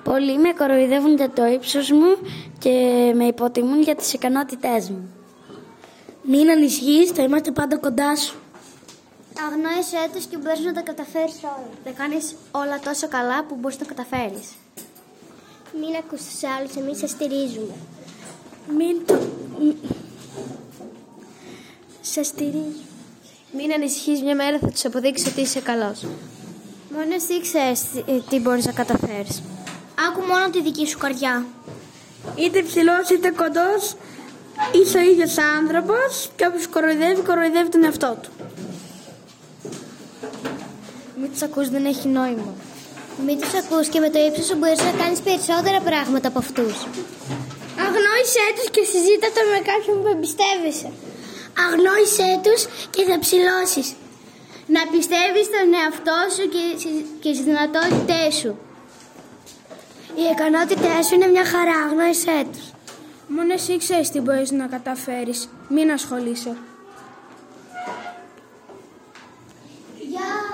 Πολλοί με κοροϊδεύουν για το ύψος μου και με υποτιμούν για τις ικανότητές μου. Μην ανησυχείς, θα είμαστε πάντα κοντά σου. Αγνόησέ τους και μπορείς να τα καταφέρεις όλα. Δεν κάνεις όλα τόσο καλά που μπορείς να καταφέρεις. Μην ακούς τους άλλους, εμείς σε στηρίζουμε. Σε στηρίζω. Μην ανησυχείς, μια μέρα θα τους αποδείξεις ότι είσαι καλός. Μόνο εσύ ξέρεις τι μπορείς να καταφέρεις. Άκου μόνο τη δική σου καρδιά. Είτε ψηλός είτε κοντός, είσαι ο ίδιος άνθρωπος και όποιος κοροϊδεύει, κοροϊδεύει τον εαυτό του. Μην τους ακούς, δεν έχει νόημα. Μην τους ακούς και με το ύψος σου μπορείς να κάνεις περισσότερα πράγματα από αυτούς. Αγνόησέ τους και συζήτα το με κάποιον που εμπιστεύεσαι. Αγνόησέ τους και θα ψηλώσεις. Να πιστεύεις στον εαυτό σου και στις δυνατότητές σου. Οι ικανότητές σου είναι μια χαρά, αγνόησέ τους. Μόνο εσύ ξέρεις τι μπορείς να καταφέρεις. Μην ασχολείσαι.